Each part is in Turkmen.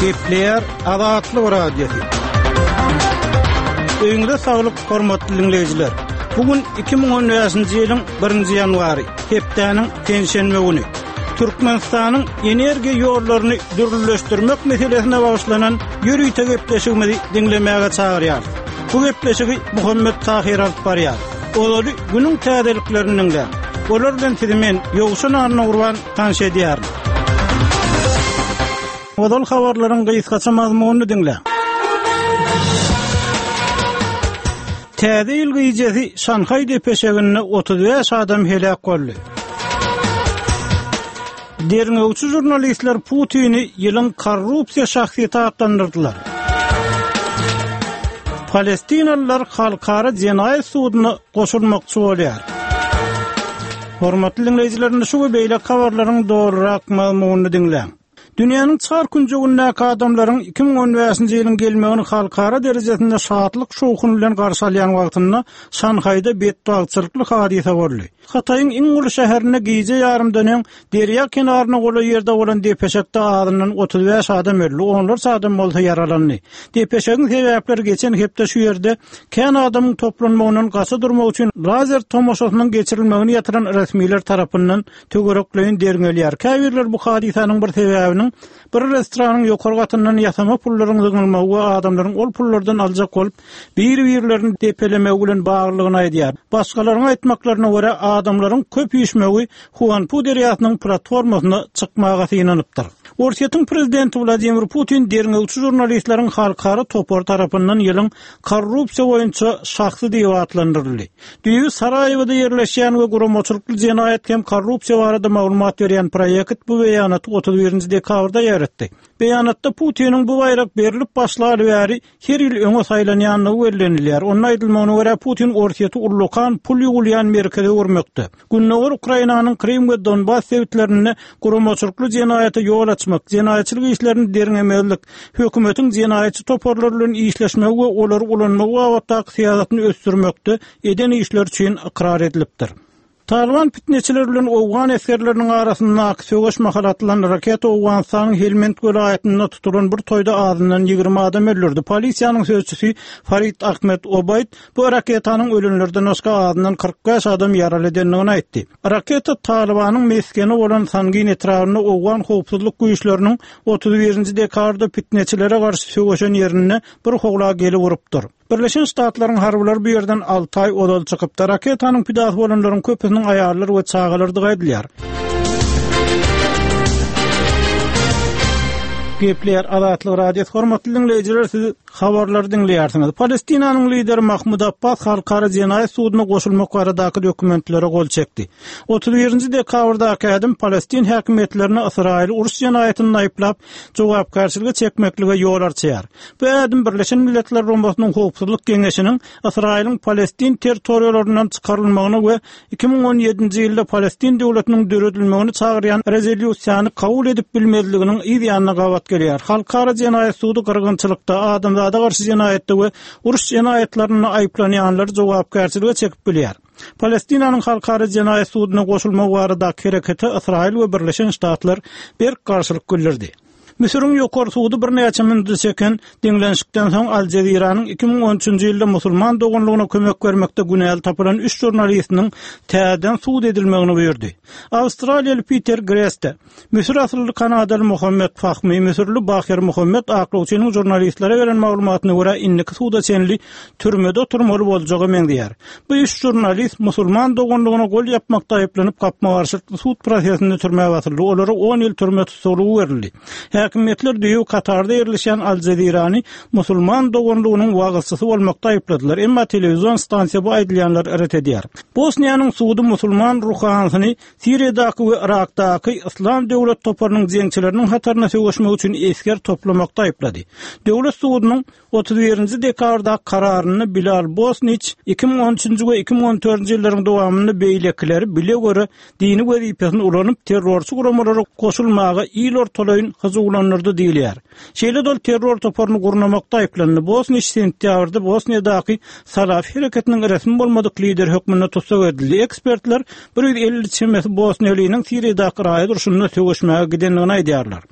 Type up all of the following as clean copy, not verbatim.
Gepler Azatlyk Radiosu. Öňde saglyk hormatly dinleýijiler. Bugün 2015-nji ýylyň 1-nji ýanwary, hepdeniň pensiýa güni. Türkmenistanyň energiýa ýollaryny dürleşdirmek meselesine bagyşlanan ýürüýte gepleşigimizi dinlemäge çagyrýar. Bu gepleşigi Muhammed Tahir alyp barýar. Olary günüň täzeliklerini dinler. Olardan timen ýogşan arna urban tanş edýär. Odal habarlaryň gysgaça mazmunyny dinle. Täze ýyl gyjasy Şanhay depeşeginde 35 adam helak boldy. Derňewçi jurnalistler Putyny ýylyň korrupsiýa şahsiýeti adlandyrdylar. Palestinalılar halkara jenaýat sudyna goşulmakçy bolýar. Hormatly dinleýijiler, şu beýle habarlaryň dogrurak mazmunyny dinleň. Dünýäniň çar künjegindäki adamlaryň 2015-nji ýylyň gelmegini halkara derejesinde şatlyk şowkuny bilen garşy alýan wagtynda Şanhaýda beddagçylykly hadise boldy. Hataýyň iň uly şäherine giýje ýarym dönem derýa kenaryna gola ýerde bolan depeşekde adynyň 35 adam öldi. Onlar adam bolsa yaralandy. Depeşegiň sebäpleri geçen hepde şu ýerde kän adamyň toplanmagynyň gasy durmak üçin lazer tomoşasynyň geçirilmegini ýatyran resmiler tarapyndan tögerekleýin derňelýär. Käbirler bu hadisanyň bir sebäbini bir restoranyň ýokary gatyndan ýasama pullaryň zyňylmagy we adamlaryň ol pullardan aljak bolup bir-birlerini depelemegi bilen baglygyny aýdýar. Başgalaryň aýtmaklaryna görä adamlaryň köp ýüşmegi Huan Pu deriýasynyň platformasyna çykmaga synanypdyr. Russiýanyň prezidenti Vladimir Putin derňewçi jurnalistleriň halkara topar tarapyndan ýylyň korrupsiýa boýunça şahsy diýip adlandyryldy. Düýü Saraýewda ýerleşýän we guramaçylykly jenaýat hem korrupsiýa barada maglumat berýän proýekt bu beýanaty 31-nji dekabrda ýaratdy. Beýanatda Putiniň bu baýrak berilip başlary bäri her ýyl öňe saýlanýanlygy bellenilýär. Onuň aýdylmagyna görä Putin Russiýany ullukan pul ýugulýan merkeze görmekde. Günnäger Ukrainanyň Krim we Donbas sebitlerini guramaçylykly jenaýata ýol açmak, jenaýatçylyk işlerini derňemelik, hökümetiň jenaýatçy toparlar bilen işleşmegi we olary ulanmagy wagtdaky syýasatyny ösdürmekde eden işler üçin ikrar edilipdir. Taliban fitneçiler bilen Owgan eskerleriniň arasynda söwgeş mahalatlan raket Owganistanyň Helmand welaýatynda tutulan bir toýda adyndan 20 adam öldürdi. Polisiýanyň sözçüsü Farid Ahmed Obayd bu raketanyň ölümlerden başga adyndan 45 adam ýaraly edenligini aýtdy. Raketa Talibanyň meskeni bolan Sangin etrawyna Owgan howpsuzlyk güýçleriniň 31-nji dekabrda fitneçilere garşy söwgeşen ýerine bir howla gelip urupdyr. Birleşen Ştatlaryň harbylar bu ýerden 6 aý odal çykyp raketanyň pidasy bolanlaryň köpüniň aýarlary we çagalary edilýär. Gepler Azatlyk Radiosu hormatly dinleýijiler, siz habarlar dinleýärsiňiz. Palestinanyň lideri Mahmud Abbas halkara jenaýat sudyna goşulmak baradaky dokumentlere gol çekdi. 31-nji dekabrdaky adam Palestin häkimetlerini Israil uruş jenaýatyny aýplap jogapkarçylyga çekmeklige ýol açýar. Bu adam Birleşen Milletler Romasynyň howpsuzlyk geňeşiniň Israil'in Palestin territoriýalaryndan çykarylmagyny we 2017-nji ýylda Palestin döwletiniň döredilmegini çagyrýan rezolýusiýany kabul edip bilmezliginiň ýa-da gawat gelýär. Halkara jenaýat sudy gyrgynçylykda adamlara garşy jenaýatda we uruş jenaýatlaryny aýplanýanlar jogapkarçylyga çekip bilýär. Palestinanyň halkara jenaýat sudyna goşulmagy baradaky hereketi Israil we Birleşen Ştatlar bir garşylyk bildirdi. Misir'in ýokary sudy bir näçe mündä çeken diňlenşikden soň Al Jazeera'nyň 2013-nji ýylda musulman dogunlygyna kömek bermekde günäl tapylan 3 jurnalistiniň täzeden sud edilmegini buyurdy. Awstraliýaly Peter Greste, Misir asylly Kanadaly Muhammed Fahmy, Misirli Bahir Muhammed Aklowçynyň jurnalistlere beren maglumatyna görä indiki suda çenli türmede oturmaly boljagy meňdýär. Bu 3 jurnalist musulman dogunlygyna gol ýapmakda aýplanyp gapma garşy sud prosesinde türmäge atyldy. Olara 10 ýyl türme tutulugy berildi. Häkimetler diýip Katarda ýerleşen Al Jazeera'ny musulman dogunlygynyň wagylçysy bolmakda aýpladylar. Emma telewizion stansiýa bu aýdylýanlar ret edýär. Bosniýanyň sudy musulman ruhanyny Siriýadaky we Irakdaky İslam döwlet toparynyň jeňçileriniň hataryna söwgeşmek üçin esker toplamakda aýplady. Döwlet sudynyň 31-nji dekabrda kararyny Bilal Bosniç 2013-nji we 2014-nji ýyllaryň dowamynda beýlekleri bile görä dini wezipesini ulanyp terrorçy guramalara goşulmagy ýyl ortalaýyn hazygulanyrdy diýilýär. Şeýle dol terror toparyny gurnamakda aýplandy. Bosniç sentýabrda Bosniýadaky Salaf hereketiniň resmi bolmadyk lider hökmüne tutsak edildi. Ekspertler 150 çemesi Bosniýalynyň Siriýadaky raýat urşunyna söwgeşmäge gidenligini aýdýarlar.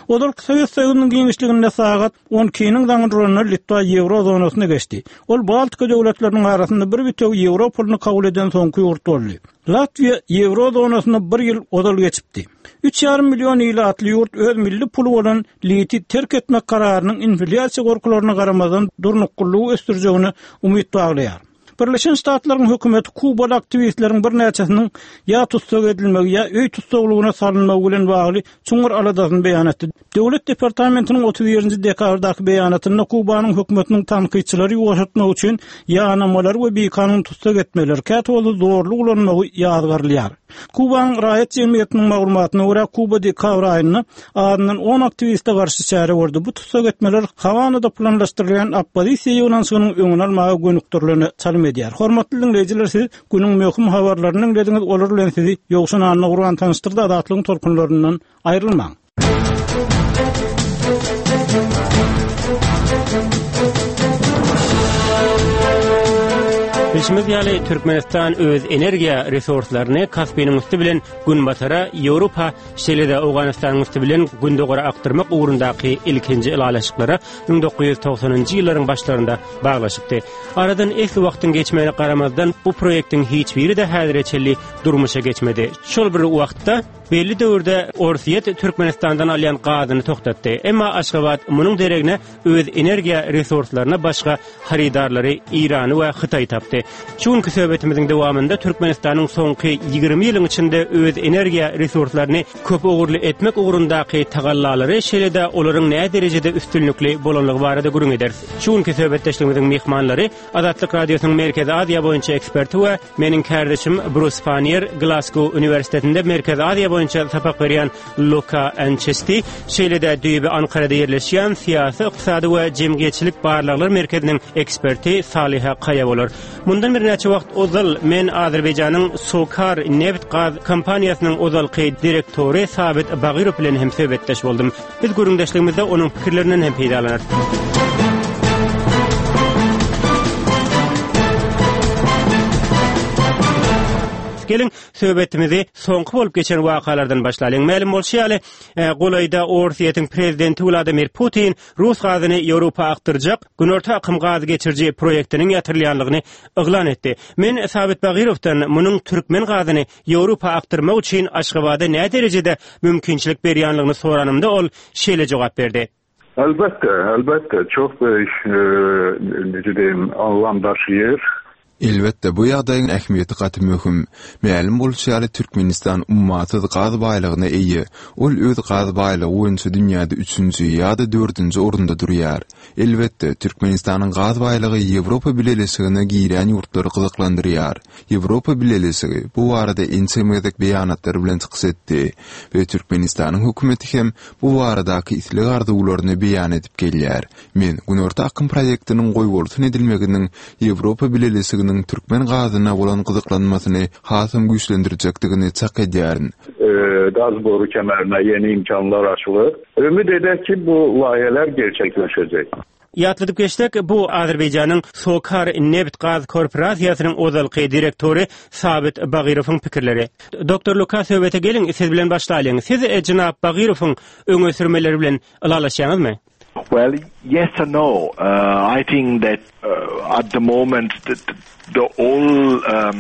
Olar Sovet Soýugynyň giňişliginde sagat 12-niň daňyryna Litwa Ýewro zonasyna geçdi. Ol Baltika döwletleriniň arasynda bir biteg Ýewro puluny kabul eden soňky ýurt boldy. Latviýa Ýewro zonasyna 1 ýyl odal geçipdi. 3,5 milyon ýyl atly ýurt öz milli pulu bolan liti terk etmek kararynyň inflyasiýa gorkularyna garamadan durnuklugy östürjegini umyt baglaýar. Birleşen Ştatlaryň hökümeti Kuba aktivistleriň bir näçesiniň ýa tutsak edilmegi ýa öý tutsaglygyna salynmagy bilen bagly çuňur aladasyny beýan etdi. Döwlet departamentiniň 31-nji dekabrdaky beýanatynda Kubanyň hökümetiniň tanqyçylary ýoşatmak üçin ýanamalar we beýkanyň tutsak etmeler kätwolu zorluk ulanmagy ýazgyrlýar. Kubanyň raýat jemgyýetiniň maglumatyna görä Kuba dekabr aýyna adyndan 10 aktiviste garşy çäre berdi. Bu tutsak etmeler Havanada planlaşdyrylýan oppozisiýa ýonaşygynyň öňüne almagy gönükdirlerini çalym edýär. Hormatly dinleýijiler, siz günüň möhüm habarlaryny dinlediňiz, olar bilen sizi ýogşun anyny gurgan tanıştyrdy. Adatlyň tolkunlaryndan aýrylmaň. Beşimiz ýaly Türkmenistan öz energiýa resurslaryny Kaspiyanyň üstü bilen gün batara Ýewropa, şeýle-de Awganystanyň üstü bilen gündogara aktyrmak ugrundaky ilkinji ilalaşyklara 1990-njy ýyllaryň başlarynda baglaşypdy. Aradan esli wagtyň geçmegine garamazdan bu proýektiň hiç biri de häzirçeli durmuşa geçmedi. Şol bir wagtda belli döwürde Orsiýet Türkmenistandan alýan gazyny toktatdy. Emma Aşgabat munyň deregine öz energiýa resurslaryna başga haridarlary Irany we Hytaý tapdy. Şuňky söhbetimiziň dowamında Türkmenistanyň soňky 20 ýylyň içinde öz energiýa resurslaryny köp ogurly etmek ugrundaky tagallalary şeýle-de olaryň näme derejede üstünlikli bolanlygy barada gurun eder. Şuňky söhbetdeşligimiziň mehmanlary Adatlyk Radiosynyň Merkezi Aziýa boýunça eksperti we meniň kardeşim Bruce Fanier Glasgow Üniversitetinde Merkezi Aziýa boýunça sapak berýän Luka Anchesty, şeýle-de düýbi Ankarada ýerleşýän siýasy, ykdysady we jemgyýetçilik barlyklar merkeziniň eksperti Saliha Kaya bolar. Mundan bir näçe wagt ozal men Azerbaýjanyň Sokar neft gaz kompaniýasynyň ozalky direktori Sabit Bagirow bilen hem söhbetdeş boldum. Biz görüňdeşligimizde onuň pikirlerinden hem peýdalanýar. Gelin söhbetimizi soňky bolup geçen wakalardan başlaýan. Ma'lum bolýar, Golayda Orsiýetiň prezidenti Vladimir Putin Rus gazyny Ýewropa aktyrjak günorta akym gazy geçirji proýektiniň ýatyrylýanlygyny eglan etdi. Men Sabit Bagirowdan munyň türkmen gazyny Ýewropa aktyrmak üçin Aşgabatda näme derejede mümkinçilik berýänligini soranymda ol şeýle jogap berdi. Elbette çok necə deyim, anlam daşıyır. Elbette bu ýagdaýyň ähmiýeti gaty möhüm. Ma'lum bolýar, Türkmenistan ummaty gaz baýlygyna eýe. Ol öz gaz baýlygy boýunça dünýäde 3-nji ýa-da 4-nji orunda durýar. Elbette Türkmenistanyň gaz baýlygy Ýewropa bilelisigine giren ýurtlary gyzyklandyrýar. Ýewropa bilelesigi bu barada ensemedek beýanatlar bilen çyksetdi we Türkmenistanyň hökümeti hem bu baradaky isleg arzuwlaryny beýan edip gelýär. Men günorta akym proýektiniň goýgortun edilmeginiň Ýewropa bilelisigi Türkmen gazyna bolan gyzyklanmasyny hasam güýçlendirjekdigini çak edýärin. Gaz boru kemerine yeni imkanlar açılır. Ümit eder ki bu layihələr gerçekleşecek. Ýatlydyp geçdik, bu Azerbaýjanyň Sokar neft gaz korporasiýasynyň ozalky direktori Sabit Bagirowyň pikirleri. Doktor Luka söhbete gelin, siz bilen başlaýan. Siz Jenap Bagirowyň öňe sürmeleri bilen ýalaşýaňyzmy? Well, yes and no. I think that at the moment the all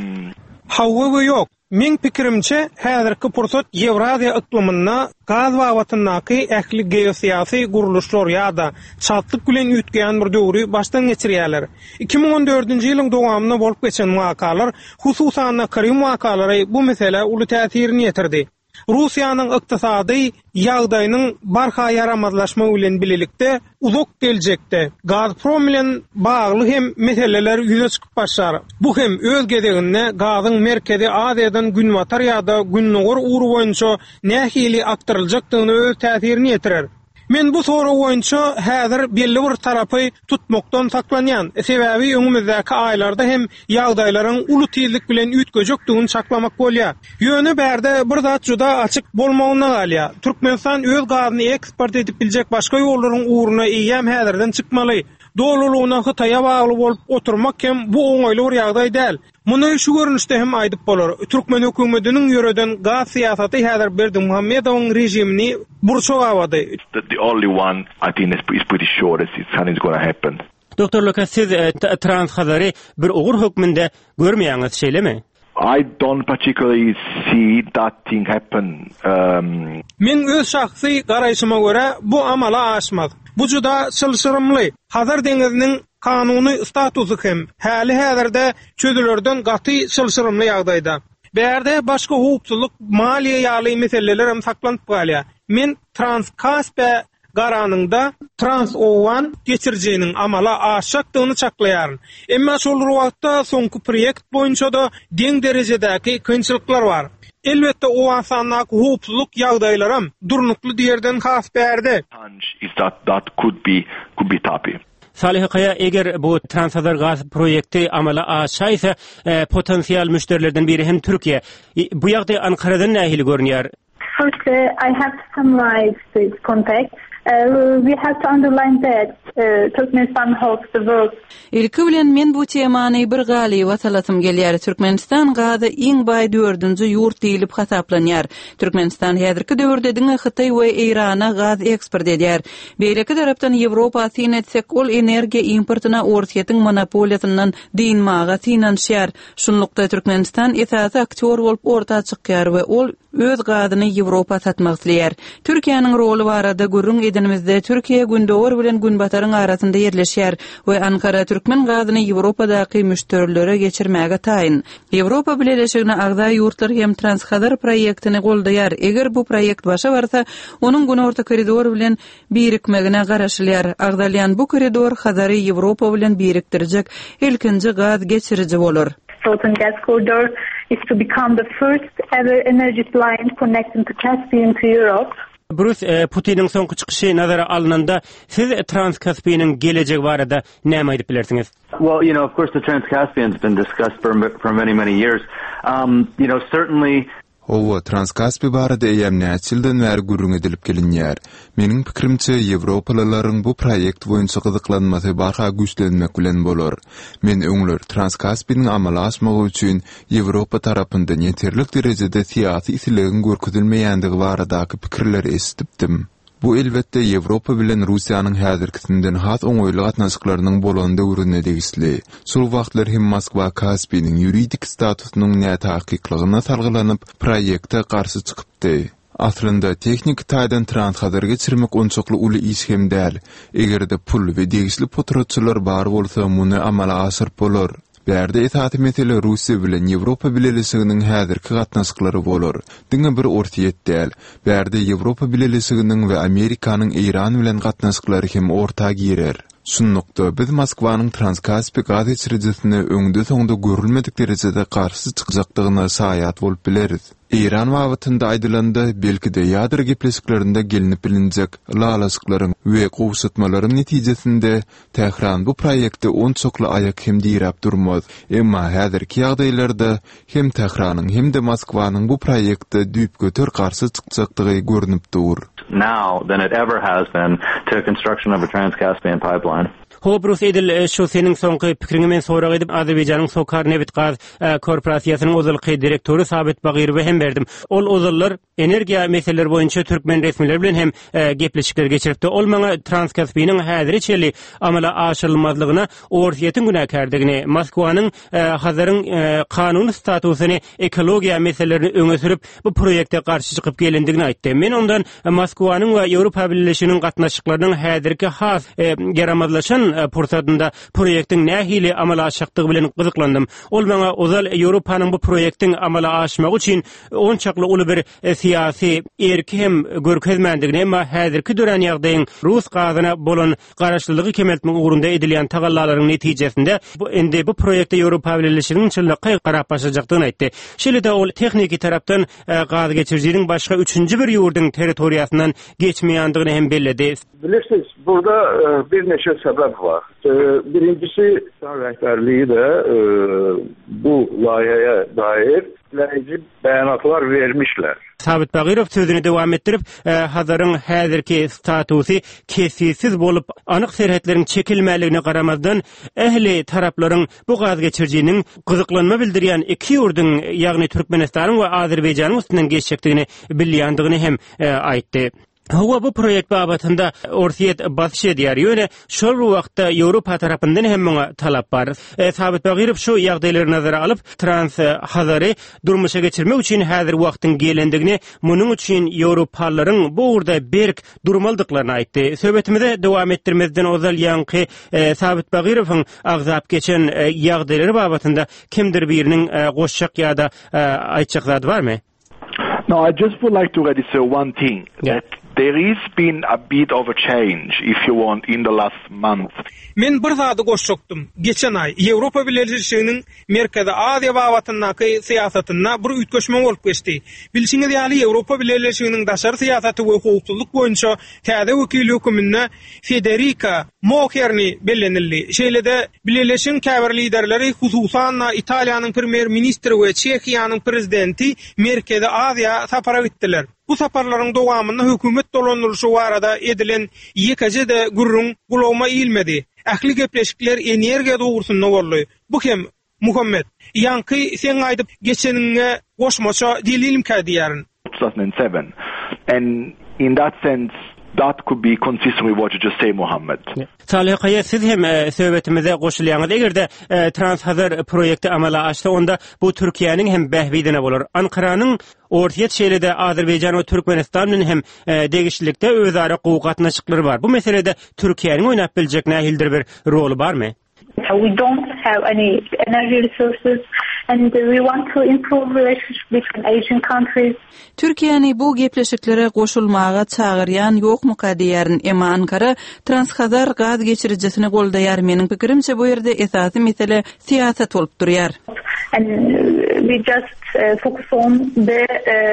Hawa yok. Men pikirimçe häzirki pursat Ýewraziýa iklimiňe gaz wagtyndaky ähli geosiýasy guruluşlar ýa-da çatlyk bilen ýetgen bir döwri başdan geçirýärler. 2014-nji ýylyň dowamyna bolup geçen wakalar, hususan Krim wakalary bu mesele uly täsirini ýetirdi. Russiýanyň ykdysady ýagdaýynyň barha yaramazlaşma bilen bilelikde uzak geljekde Gazprom bilen bagly hem meseleler ýüze çykyp başlar. Bu hem öz gezeginde gazyň merkezi Aziýadan günbatar ýa-da günnugor uğru boýunça nähili aktyryljakdygyny öz täsirini ýetirer. Men bu soru boýunça häzir belli bir tarapy tutmakdan saklanýan. Sebäbi öňümüzdäki aýlarda hem ýagdaýlaryň uly tezlik bilen üýtgejekdigini saklamak bolýar. Ýöne bärde bir zat juda açyk bolmagyna galýar. Türkmenistan öz gazyny eksport edip biljek başga ýollaryň uğruna eýem häzirden çykmaly. doluluğuna Hytaýa bagly bolup oturmak hem bu oňaýly bir ýagdaý däl. Muny şu görünüşde hem aýdyp bolar. Türkmen hökümetiniň ýöreden gaz syýasaty häzir Berdimuhammedowyň rejimini burçak awady. The only one I think is pretty sure that it's going to happen. Doktor Lucas, siz Trans-Hazary bir ugur hökmünde görmeýäňiz şeýlemi? I don't particularly see that thing happen. Men öz şahsy garaýşyma görä bu amala aşmaz. Bu juda sylşyrymly. Hazar deňiziniň kanuny statusy hem häli häzirde çözülerden gaty sylşyrymly ýagdaýda. Berde başga hukukçuluk, maliýe ýaly meseleler hem saklanyp galýar. Men Transkaspe garanynda Trans-Owan geçirjeginiň amala aşakdygyny çaklaýaryn. Emma şol wagtda soňky proýekt boýunça da deň derejedäki kynçylyklar bar. Elbette o asannak hukukçuluk ýagdaýlaram durnukly diýerden has berdi. Is that could be tappy. Salih Kaya, eger bu Trans-Hazar gaz projekti amala aşaýsa, potensial müşterilerden biri hem Türkiye. Bu ýagdaý Ankara'dan nähili görünýär? First, I have to summarize this context. We have to underline that Turkmenistan holds the world. Ilki bilen men bu temany bir gali watalatym gelýär. Türkmenistan gada iň baý 4-nji ýurt diýilip hasaplanýar. Türkmenistan häzirki döwürde diňe Hytaý we Irana gaz eksport edýär. Beýleki tarapdan Ýewropa synetsek ol energiýa importyna ortaýetiň monopoliýasyndan diýinmaga synanýar. Şunlukda Türkmenistan esasy aktyor bolup ortağa çykýar we ol öz gazyny Ýewropa satmak isleýär. Türkiýanyň roly barada gurrun edinimizde Türkiýe gündowar bilen günbataryň arasynda ýerleşýär we Ankara türkmen gazyny Ýewropadaky müşterilere geçirmäge taýyn. Ýewropa bileşigine agda ýurtlar hem Trans-Hazar proýektini goldaýar. Eger bu proýekt başa barsa, onuň günorta koridor bilen birikmegine garaşylýar. Agdalýan bu koridor Hazary Ýewropa bilen birikdirjek ilkinji gaz geçiriji bolar. Southern Gas Corridor is to become the first ever energy line connecting to Caspian to Europe. Bruce, Putin'in soňky çykyşy nazara alynanda siz Trans-Caspian'yň gelejegi barada näme aýdyp bilersiňiz? Well, of course the Trans-Caspian's been discussed for many years. Certainly Owa Transkaspi barada eýem näçilden bäri gurrun edilip gelinýär. Meniň pikirimçe Ýewropalaryň bu proýekt boýunça gyzyklanmasy barha güçlenmek bilen bolar. Men öňler Transkaspiniň amala aşmagy üçin Ýewropa tarapyndan ýeterlik derejede syýasy islegin görkezilmeýändigi baradaky pikirleri esitdim. Bu elbette Ýewropa bilen Russiýanyň häzirkisinden has oňoýly gatnaşyklarynyň bolanda görünýär diýisli. Şol wagtlar hem Moskwa Kaspiynyň ýuridik statusynyň näme tahkiklygyna salgylanyp proýekte garşy çykypdy. Aslında teknik taýdan Trans-Hazar geçirmek onçakly uly iş hem däl. Egerde pul we degisli potraçylar bar bolsa, muny amala aşyryp bolar. Berde etaty mesele Russiýa bilen Ýewropa bileşiginiň häzirki gatnaşyklary bolar. Diňe bir ortaýet däl. Berde Ýewropa bileşiginiň we Amerikanyň Iran bilen gatnaşyklary hem ortağa girer. Şunlukda biz Moskwanyň Transkaspi gaz geçiricisini öňde soňda görülmedik derejede garşy çykjakdygyna saýat bolup bileriz. İran wagtynda aýdylanda belki de ýadyr gepleşiklerinde gelinip bilinjek lalasyklaryň we gowşatmalaryň netijesinde Tehran bu proýekte onçokly aýak hem diýrap durmaz. Emma häzirki ýagdaýlarda hem Tehranyň hem de Moskwanyň bu proýekte düýp göter garşy çykjakdygy görünip dur. Now than it ever has been to construction of a Trans-Caspian pipeline. Bruce Edil, şu senin soňky pikiriňi men sorag edip Azerbaýjanyň Sokar Neft Gaz korporasiýasynyň ozalky direktori Sabit Bagyrowy hem berdim. Ol ozallar energiýa meseleleri boýunça türkmen resmileri bilen hem gepleşikler geçiripdi. Ol maňa Transkaspiynyň häzirçeli amala aşylmazlygyna, ortaýetiň günäkärdigini, Moskwanyň Hazaryň kanuny statusyny, ekologiýa meselelerini öňe sürüp bu proýekte garşy çykyp gelendigini aýtdy. Men ondan Moskwanyň we Ýewropa Birleşiginiň gatnaşyklarynyň häzirki has geramazlaşan pursatynda proýektiň nähili amala aşykdygy bilen gyzyklandym. Ol maňa ozal Ýewropanyň bu proýektiň amala aşmagy üçin onçakly uly bir syýasy erki hem görkezmändigini, emma häzirki dören ýagdaýyň Rus gazyna bolan garaşlylygy kemeltmek ugrunda edilýän tagallalaryň netijesinde bu proýekde Ýewropa Birleşiginiň çyllygy garap başajakdygyny aýtdy. Şeýle-de ol tekniki tarapdan gaz geçirjiniň başga 3-nji bir ýurdun territoriýasyndan geçmeýändigini hem belledi. Bilirsiniz, burada bir neçe sebep var. Birincisi, rehberliği de bu layiheye dair destekleyici beyanatlar vermişler. Sabit Bagirov sözüni dowam etdirip, Hazarın häzirki statusi kesisiz bolup, anyk serhetlerin çekilmäligine garamazdan ehli taraplaryň bu gaz geçirjinin gyzyklanma bildirýän iki ýurdun, ýagny Türkmenistanyň we Azerbaýjanyň üstünden geçjekdigini bilýändigini hem aýtdy. Hawa bu proyekt babatında ortiyet basış edýär. Ýöne şol wagtda Ýewropa tarapyndan hem muňa talap bar. Sabit Bagirov şu ýagdaýlary nazara alyp, trans Hazary durmuşa geçirmek üçin häzir wagtyň gelendigini, munyň üçin Ýewropalaryň bu urda berk durmaldyklaryny aýtdy. Söhbetimize dowam etdirmezden ozal ýanky Sabit Bagirowyň agzap geçen ýagdaýlary babatında kimdir biriniň goşjak ýa-da aýtjak zady barmy? No, I just would like to register one thing. That there is been a bit of a change, if you want, in the last month. Men bir zady goşjokdum. Geçen ay Ýewropa Birleşiginiň Merkezi Aziýa babatyndaky syýasatyna bir ütgeşme bolup geçdi. Bilşiňiz ýaly Ýewropa Birleşiginiň daşary syýasaty we howpsuzlyk boýunça täze wekili hökümine Federica Mogherini bellenildi. Şeýlede Birleşigiň käbir liderleri hususan Italiýanyň premier ministri we Çekiýanyň prezidenti Merkezi Aziýa sapara gitdiler. Bu saparlaryň dowamynda hökümet dolandyrşy barada edilen ýekje de gurrun gulawma ilmedi. Ähli gepleşikler energiýa dogursunda boldy. Bu hem Muhammed, ýanky sen aýdyp geçeniňe goşmaça delilim kädiýärin. 2007. And in that sense, that could be consistent with what you just say, Muhammed. Salih Kaya, siz hem söhbetimize goşulýaňyz. Egerde Trans Hazar projekti amala açsa, onda bu Türkiýanyň hem bähbidine bolar. Ankaranyň ortiýet şeýlede Azerbaýjan we Türkmenistan bilen hem degişlikde özara gowy gatnaşyklary bar. Bu meselede Türkiýanyň oýnap biljek nähildir bir rolu barmy? We don't have any energy resources and we want to improve relations between Asian countries. Türkiýany bu gepleşiklere goşulmaga çağırýan ýokmy diýärin, emma Ankara Transhazar gaz geçiricisini goldaýar. Meniň pikirimçe bu ýerde esasy mesele siýasat bolup durýar. And we just focus on the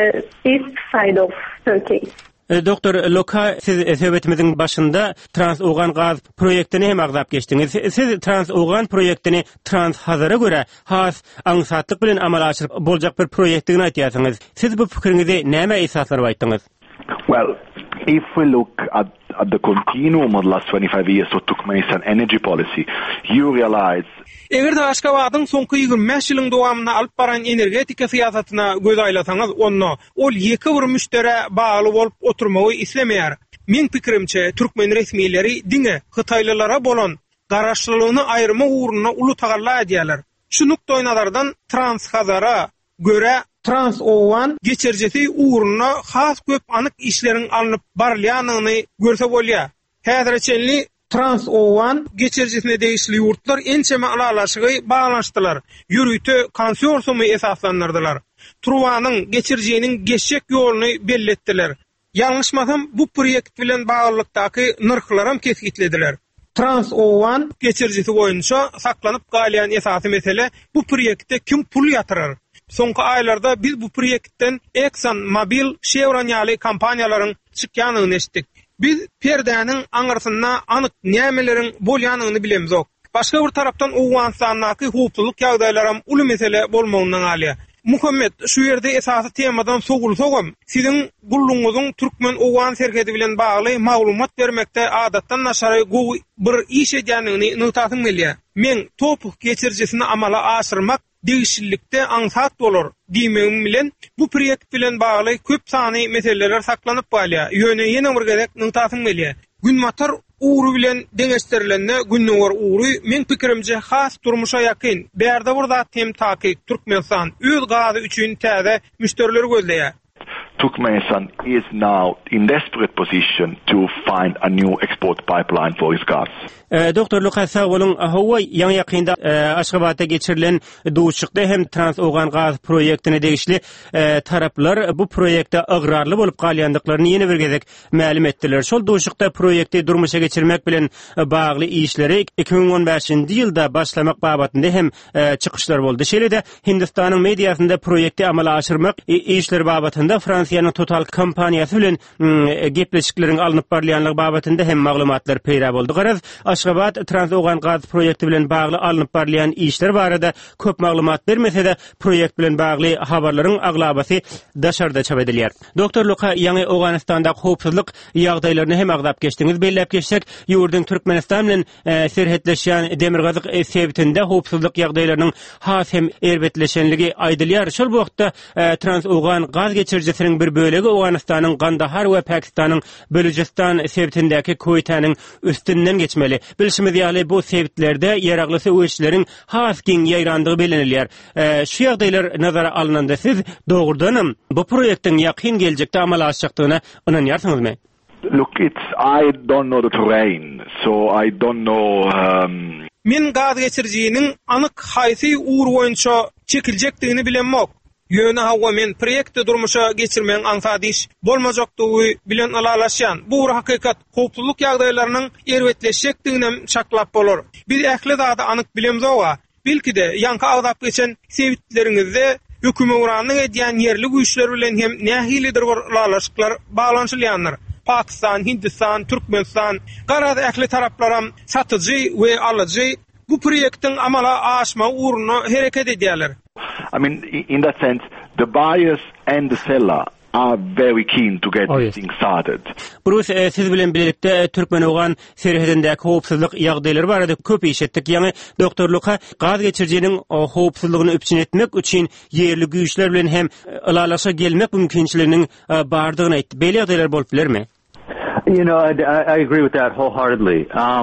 east side of Turkey. Doktor Loka, siz söhbetimizin başında Trans Ogan gaz projektini hem agzap geçtiniz. Siz Trans Ogan projektini Trans Hazara göre has aňsatlyk bilen amala aşyryp boljak bir projektini aýtýarsyňyz. Siz bu pikiriňizi näme esaslary aýtdyňyz? Well, if we look at the continuum of the last 25 years of Turkmenistan energy policy, you realize Egerde Aşgabatyň soňky 25 ýylyň dowamyna alyp baran energetika syýasatyna göz aýlasaňyz, onda ol ýeki bir müştere bagly bolup oturmagy islemeýär. Men pikirimçe Türkmen resmiýetleri diňe Hytaýlylara bolan garaşlylygyny aýyrma uğruna uly tagalla edýärler. Şu nukdaý nazardan Trans Hazara göre Trans Ogan geçirjesi uğruna has köp anyk işleriň alınıp barylýanyny görse bolýar. Häzirçenli Trans Ogan geçirjesine değişli ýurtlar ençeme alalaşygy bağlanşdylar. Ýürüýte konsorsiumy esaslandyrdylar. Truwanyň geçirjeginiň geçjek ýoluny belletdiler. Ýalňyşmasam bu projekt bilen baglykdaky nyrklarym keskitlediler. Trans Ogan geçirjesi boýunça saklanyp galýan esasy mesele bu projektde kim pul ýatyrar? Soňky aýlarda biz bu projektden Exxon Mobil, Chevron ýaly kompaniýalaryň çykýanyny eşitdik. Biz perdäniň aňyrsyna anyk nämeleriň bolýanyny bilemizok. Başga bir tarapdan Owganstanyňky howpsuzlyk ýagdaýlarym uly mesele bolmagyndan alýar. Muhammed, şu ýerde esasy temadan sogulsagam, siziň gulluňyzyň Türkmen Owgan serhedi bilen bagly maglumat bermekde adatdan naşary gowy bir iş edýänini nytasyň gelýär. Men topuk geçirjesini amala aşyrmak degişlikde aňsat bolar diýmegim bilen bu projekt bilen bagly köp sany meseleler saklanyp galýar. Ýöne ýene bir gerek nytasyň gelýär. Günmatar uğru bilen deňeşdirilenne günnüňer uğru men pikirimçe has durmuşa ýakyn. Bärde burada tem taky Türkmenistan öz gazy üçin täze müşteriler gözleýär. Turkmenistan is now in desperate position to find a new export pipeline for its gas. Doktor Lukas Sağolun hawa ýaňy ýakynda Aşgabatda geçirilen duşukda hem Trans Ogan gaz projektine degişli taraplar bu projekte agrarly bolup galýandyklaryny ýene bir gezek ma'lum etdiler. Şol duşukda projekti durmuşa geçirmek bilen bagly işleri 2015-nji ýylda başlamak babatynda hem çykyşlar boldy. Şeýlede Hindistanyň mediasynda projekti amala aşyrmak işleri babatynda Fransiýa Russiýanyň Total kompaniýasy bilen gepleşikleriň alınıp barýanlygy babatynda hem maglumatlar peýda boldy. Garaz Aşgabat Transogan gaz proýekti bilen bagly alınıp barýan işler barada köp maglumat bermese-de proýekt bilen bagly habarlaryň aglabasy daşarda çap edilýär. Doktor Luka ýa-ni Awganistanda howpsuzlyk ýagdaýlaryny hem agdap geçdiňiz. Belläp geçsek, ýurdun Türkmenistan bilen serhetleşýän demirgazyk sebitinde howpsuzlyk ýagdaýlarynyň has hem erbetleşenligi aýdylýar. Şol wagtda Transogan gaz geçirjisiniň bir bölegi Awganistanyň Gandahar we Pakistanyň Belujistan sebitindäki koýtanyň üstünden geçmeli. Bilşimiz ýaly bu sebitlerde ýaraglysy öýçleriň has giň ýaýrandygy bilinilýär. Şu ýagdaýlar nazara alynanda siz dogrudanam bu proýektiň ýakyn geljekde amal aşjakdygyna inanýarsyňyzmy? Look, I don't know the terrain, so I don't know. Men gaz geçirjiginiň anyk haýsy uğur boýunça çekiljekdigini bilenmok. Ýöne hawa men proýekte durmuşa geçirmeň aňsadyş bolmajakdygy bilen alalaşýan. Bu hakykat howpsuzlyk ýagdaýlarynyň erbetleşjekdigine şaklap bolar. Bir ähli zada anyk bilemzoga, belki-de ýanky agdap geçen sebitleriňizde hökümet uranyň edýän ýerli güýçler bilen hem nähilidir alalaşyklar baglanyşylýanlar. Pakistan, Hindistan, Türkmenistan, garaz ähli taraplaram satyjy we alyjy bu proýektiň amala aşma uğruna hereket edýärler. I mean, in that sense, the buyers and the seller are very keen to get this thing started. Bruce, siz bilen birlikde Türkmenogan serhedindäki howpsuzlyk ýagdaýlary barada köp iş etdik. Ýa-ni Doktor Luka gaz geçirjiniň howpsuzlygyny üpçün etmek üçin ýerli güýçler bilen hem ilalaşa gelmek mümkinçiliginiň bardygyny aýtdy. Beýle ýagdaýlar bolup bilermi? You know, I agree with that wholeheartedly.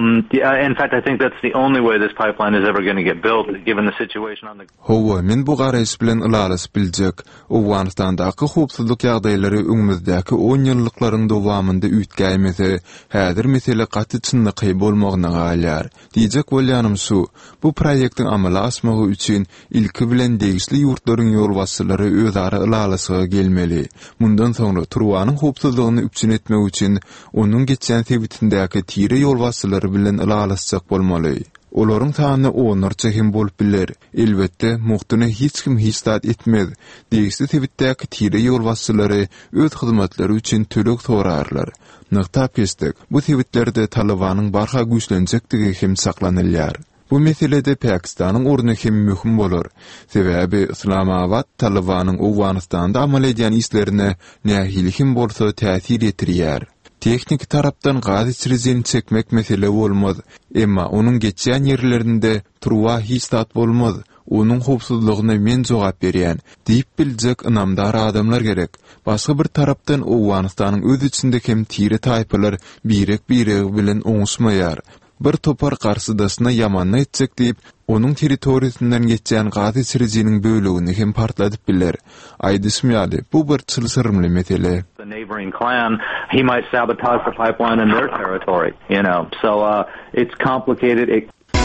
In fact, I think that's the only way this pipeline is ever going to get built, given the situation on the... Howa, men bu garaýş bilen ılalas biljek. Awganistandaky howpsuzlyk ýagdaýlary öňümüzdäki 10 ýyllyklaryň dowamynda üýtgäýmese, häzir mesele gaty çynlyky bolmagyna galýar. Diýjek bolýanym şu, bu proýektiň amala asmagy üçin ilki bilen degişli ýurtlaryň ýolbaşçylary özara ılalasy gelmeli. Mundan soňra Turwanyň howpsuzlygyny üpçün etmek üçin onun geçen sebitindäki tire ýolbaşçylary bilen ılalaşjak bolmaly. Olaryň sany onarça hem bolup biler. Elbetde muhtyny hiç kim histat etmez. Degişli sebitdäki tire ýolbaşçylary öz hyzmatları üçin төлek sorarlar. Nykta kesdik. Bu sebitlerde Talibanyň barha güýçlenjekdigi hem saklanylýar. Bu meselede Pakistanyň orny hem möhüm bolar. Sebäbi Islamabad Talibanyň Awganistanda amal edýän işlerine nähili hem bolsa täsir etirýär. Teknik tarapdan gaz içirijini çekmek mesele bolmaz. Emma onuň geçýän ýerlerinde turwa histat bolmaz. Onuň howpsuzlygyna men jogap berýän diýip biljek inamdar adamlar gerek. Başga bir tarapdan Awganistanyň öz içinde hem tire taýpalar birek bilen oňuşmaýar. Bir topar garşydasyna ýamanna etjek diýip onuň territoriýasyndan geçýän gaz içirijiniň bölegini hem partladyp biler. Aýdysmýaly, bu bir çylsyrmly mesele. The neighboring clan, he might sabotage the pipeline in their territory, you know. So it's complicated.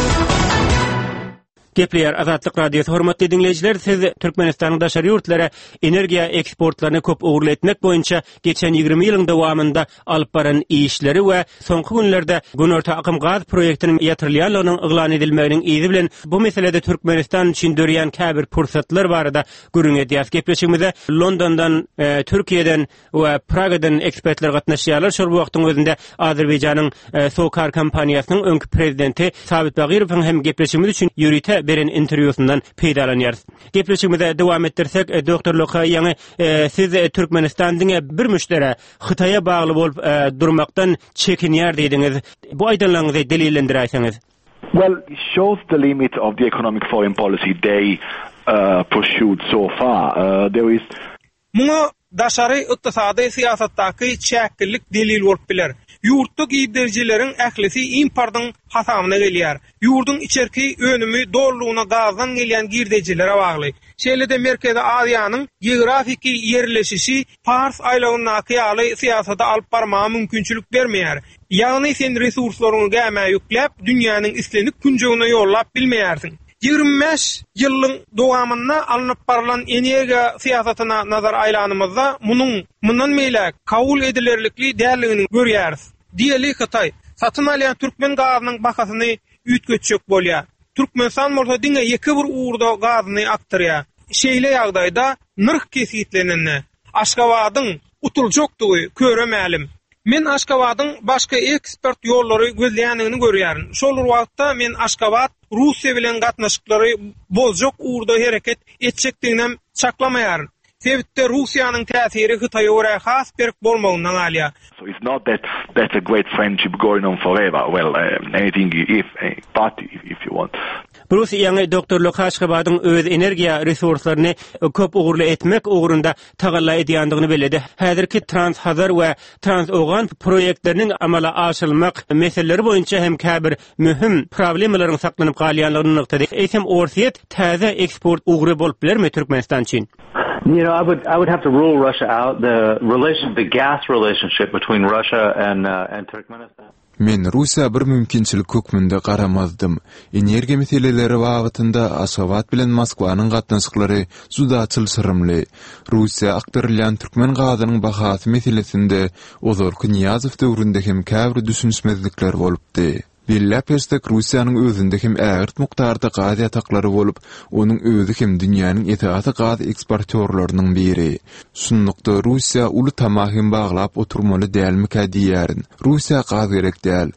Gepleýär Azatlyk radiosu hormatly dinleýijiler, siz Türkmenistanyň daşary ýurtlara energiýa eksportlaryny köp ugurly etmek boýunça geçen 20 ýylyň dowamynda alyp baran işleri we soňky günlerde Günorta akym gaz proýektiniň ýatyrylýanlygynyň yglan edilmeginiň izi bilen bu meselede Türkmenistan üçin dörýän käbir pursatlar barada görüň edýär. Gepleşigimizde Londondan, Türkiýeden we Pragadan ekspertler gatnaşýarlar. Şol wagtyň özünde Azerbaýjanyň Sokar kompaniýasynyň öňkü prezidenti Sabit Bagirowyň hem gepleşigimiz üçin ýürüte beren interwýusundan peýdalanýar. Gepleşigimize dowam etdirsek, Doktor Luka, ýa-ni siz Türkmenistanyň bir müştere Hytaýa bagly bolup durmakdan çekinýär diýdiňiz. Bu aýdanlaryňyzy delillendirýäňiz. Well, it shows the limit of the economic foreign policy they pursued so far. There is Muňa daşary ykdysady siýasatdaky çäkillik delil bolup biler. Ýurtda giderjileriň ählisi importyň hasamyna gelýär. Ýurdun içerki önümi dolluğuna gazdan gelýän girdejilere bagly. Şeýlede Merkezi Aziýanyň geografiki ýerleşişi Pars aýlagyndaky ýaly siýasata alyp barmagy mümkinçilik bermeýär. Ýagny sen resurslaryny gäme ýükläp dünýäniň islenik künjegine ýollap bilmeýärsiň. 25 ýylyň dowamynda alınıp baralan energiýa siýasatyna nazar aýlanymyzda mundan meýle kabul edilerlikli dälligini görýäris. Diýeli Hytaý satyn alýan türkmen gazynyň bahasyny üýtgeçjek bolýar. Türkmenistan bolsa diňe ýeke bir uğurda gazyny aktyrýar. Şeýle ýagdaýda nırh kesitlenende Aşgabatyň utuljakdygy köremälim. Men Aşgabatyň başga ekspert ýollary gözleýändigini görýärin. Şol wagtda men Aşgabat Russiýa bilen gatnaşyklary boljak uğurda hereket etjekdiginem çaklamaýar. Sebäpde Russiýanyň täsiri Hytaýa görä has berk bolmagyndan alýa. So it's not that that's a great friendship going on forever. Well, anything if you want. Burus ýa-ni doktorluk Aşgabatyň öz energiýa resurslaryny köp ugurly etmek ugurunda tagalla edýändigini beledi. Häzirki Transhazar we Transogan proýektleriniň amala aşylmak meseleleri boýunça hem käbir mühim problemlaryň saklanyp galýanlygyny nykdy. Eýsem orsiýet täze eksport ugry bolup bilermi Türkmenistan üçin? You know, I would have to rule Russia out. The gas relationship between Russia and Turkmenistan. Men Russiýa bir mümkinçilik kökmünde garamazdım. Energiýa meseleleri wagtynda Aşgabat bilen Moskwanyň gatnaşyklary juda çylsyrymly. Russiýa aktarylýan türkmen gazynyň bahasy meselesinde Ozorky Niýazow döwründe hem käbir düşünşmezlikler bolupdy. Billapestek Russiýanyň özünde hem ägirt mukdarda gaz ýataklary bolup, onuň özü hem dünýäniň etaty gaz eksportörläriniň biri. Şunlukda Russiýa uly tamahym baglap oturmaly dälmi diýärin. Russiýa gaz gerek däl.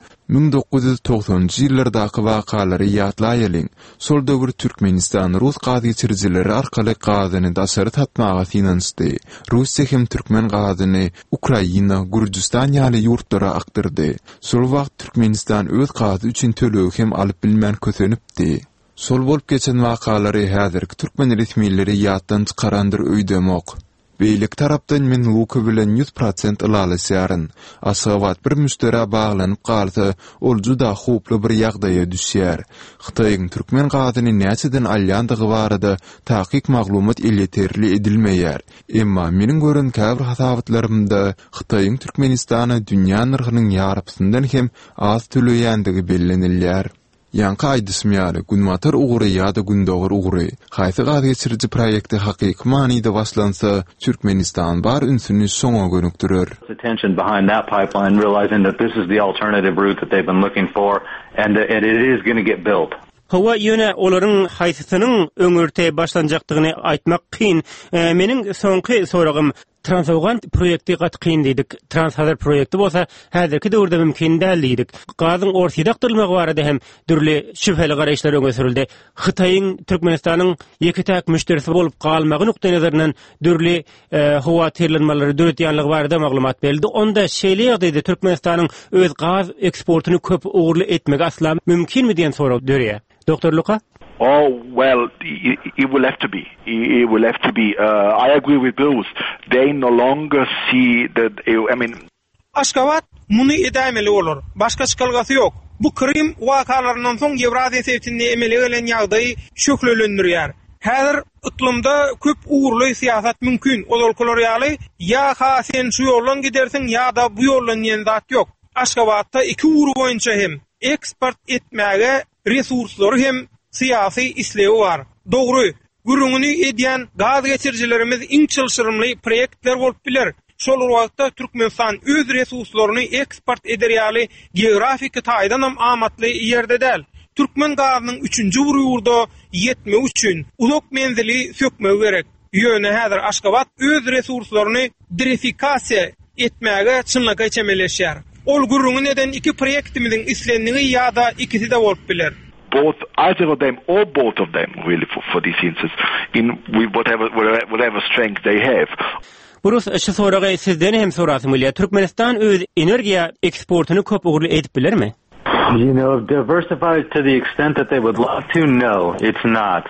1990-njy ýyllardaky wakalary ýatlaýalyň. Sol döwür Türkmenistan Rus gaz geçirjileri arkaly gazyny daşary tatmaga finansdy. Russiýa hem türkmen gazyny Ukraina, Gürjistan ýaly ýurtlara aktyrdy. Sol wagt Türkmenistan öz gazy üçin töleýük hem alyp bilmän kösenipdi. Sol bolup geçen wakalary häzirki türkmen resmiýetleri ýatdan çykarandyr öýdemok. Beýlik tarapdan men Luka bilen 100% ılalasýaryn. Aşgabat bir müşteri bağlanyp galsa, ol juda hoply bir ýagdaýa düşýär. Hytaýyň türkmen gazyny näçeden alýandygy barada taýyk maglumat ýeterli edilmeýär. Emma meniň gören käbir hasabatlarymda Hytaýyň Türkmenistana dünýä nyrgynyň ýarapsyndan hem az töleýändigi bellenilýär. Yanka aydysmýary günmatar ugry ýa-da gündogur ugry. Haýsy gaz geçirji proýekti hakyky manyda başlansa, Türkmenistan bar ünsüni soňa gönükdirer. Attention behind that pipeline, realizing that this is the alternative route that they've been looking for, and it is going to get built. Hawa ýöne olaryň haýsysynyň öňürte başlanjakdygyny aýtmak kyn. Meniň soňky soragym Transogan proýekti gat kyn diýdik. Transhazar proýekti bolsa, häzirki döwürde mümkin däl diýdik. Gazyň orsiýa aktarylmagy barada hem dürli şüpheli garaýşlar öňe sürildi. Hytaýyň Türkmenistanyň ýeketäk müşterisi bolup galmagy nukda nazaryndan dürli hawa terlenmeleri döretýänligi barada maglumat berildi. Onda şeýle ýagdaýda Türkmenistanyň öz gaz eksportuny köp ugurly etmek asla mümkinmi diýen sorag dörýär. Doktor Luka? Oh, well, it will have to be. It will have to be. I agree with Bruce. They no longer see that, I mean... Aşgabat muny edämeli bolar. Başga çykalgasy ýok. Bu Krim wakalaryndan soň Ýewraziýa sewtinde emele gelen ýagdaýy şöklendirýär. Häzir iklymda köp uğurly siýasat mümkin. Ozolkular ýaly ýa sen şu ýoldan gidersiň ýa-da bu ýoldan ýen zat ýok. Aşgabatda iki uğur boýunça hem eksport etmäge resurslary hem siyasi islewi var. Dogry, gürüňüni edýän gaz geçirjilerimiz iň çylşyrymly proýektler bolup biler. Şol wagtda Türkmenistan öz resurslaryny eksport ederýäli geografik taýdanam amatly ýerde däl. Türkmen gazynyň 3-nji ýurda ýetmek üçin uzak menzili sökmek gerek. Ýöne häzir Aşgabat öz resurslaryny diversifikasiýa etmäge çynlaka çemeleşýär. Ol gürüňi neden iki proýektimiziň islendiği ýa-da ikisi de bolup biler. Both, either of them or both of them, really, for this instance, with whatever strength they have. Burus şu soragy sizden hem sorasym bolýar. Türkmenistan öz energiýa eksportuny köp ugurly edip bilermi? You know, diversified to the extent that they would love to, no, it's not.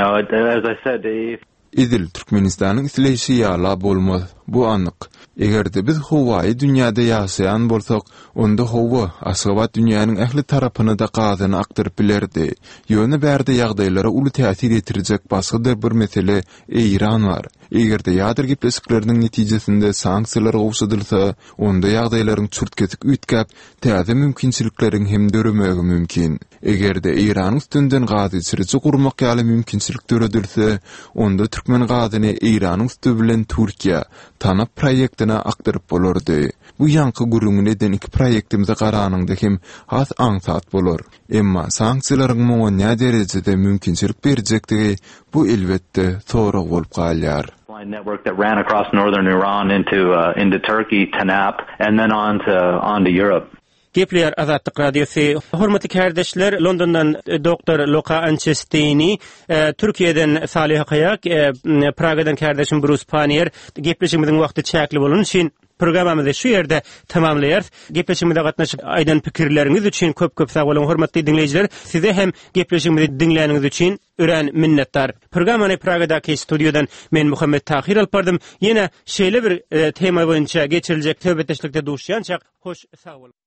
As I said, İdil Türkmenistanyň isleýişi ýala bolmaz. Bu anyk. Egerde biz howaý dünýäde ýaşaýan bolsak, onda howa Aşgabat dünýäniň ähli tarapyny da gazyny aktyryp bilerdi. Ýöne bärde ýagdaýlara uly täsir etirecek başga bir mesele Iran var. Egerde ýadyr gepleşikleriniň netijesinde sanksiýalar gowşadylsa, onda ýagdaýlaryň çürtgesik ütgäp, täze mümkinçilikleriň hem döremegi mümkin. Egerde Iran üstünden gazy çyrjy gurmak ýaly mümkinçilik döredilse, onda türkmen gazyny Iran üstü bilen Türkiýa tanap proýektine aktyryp bolardy. Bu ýanky gürüňi neden iki proýektimize garanyňda hem has aňsat bolar. Emma sanksiýalaryň moňa näme derejede mümkinçilik berjekdigi bu elbetde sorag bolup galýar. pipeline network that ran across northern Iran into Turkey, TANAP, and then on to Europe. Gepler Azatlyk Radiosu. Hormatly kardeşler, Londondan Dr. Luka Anchestini, Türkiye'den Salih Akayak, Praga'dan kardeşim Bruce Panier. Gepleşimizin wagty çäkli bolan üçin programamyzy şu ýerde tamamlaýar. Gepleşimizde gatnaşyp aýdan pikirleriniz üçin köp sag bolan hormatly dinleýijiler. Size hem gepleşimizi dinleýäniňiz üçin ören minnettar. Programany Praga'daky studiodan men Muhammed Tahir alpardym. Ýene şeýle bir tema boýunça geçiriljek töhbetdeşlikde duşýançak hoş sag bolun.